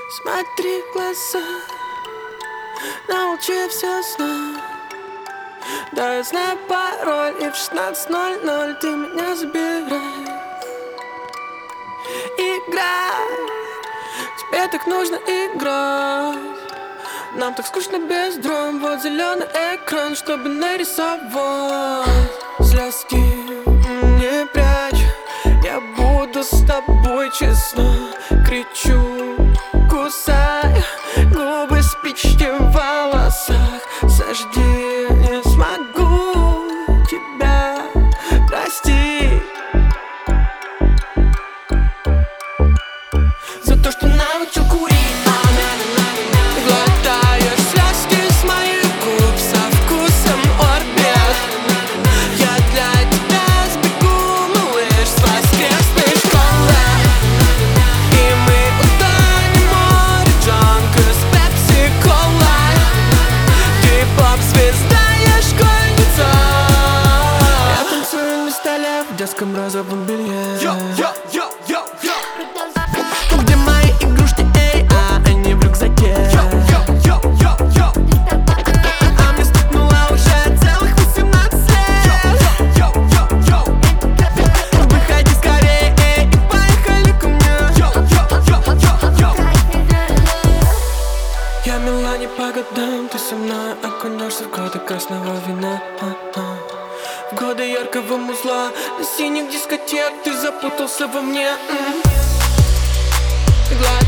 Смотри в глаза, научи все знать. Да, я знаю пароль, и в 16:00 ты меня забирай. Играй, тебе так нужно играть. Нам так скучно без драм. Вот зеленый экран, чтобы нарисовать слезки. Не прячь, я буду с тобой честно. Кричу, кусай губы, спички в волосах. Сожги, не смогу тебя простить за то, что научил курить. Глотаешь слезки с моих губ со вкусом орбит. Я для тебя сбегу, малыш, с воскресной школы. И мы утонем в море джанка с пепси-колой. Ты поп-звезда, я школьница. Я танцую на столе в детском розовом белье. Где мои игрушки, эй, они в рюкзаке. А мне стукнуло уже целых 18 лет. Выходи скорее, эй, и поехали ко мне. Я мила не по годам, ты со мной окунешься в годы красного вина. В годы яркого музла, на синих дискотек ты запутался во мне.